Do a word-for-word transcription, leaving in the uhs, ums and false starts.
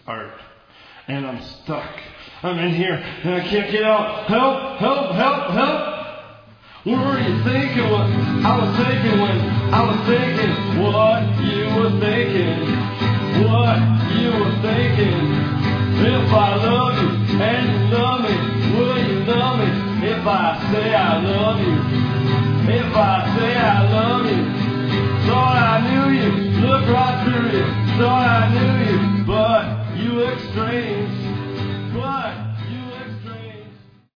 heart. And I'm stuck. I'm in here and I can't get out. Help, help, help, help. What were you thinking? What I was thinking when I was thinking what you were thinking. What you were thinking. If I love you and you love me, will you love me? If I say I love you. If I say I love you. Thought I knew you. Look right through you. Thought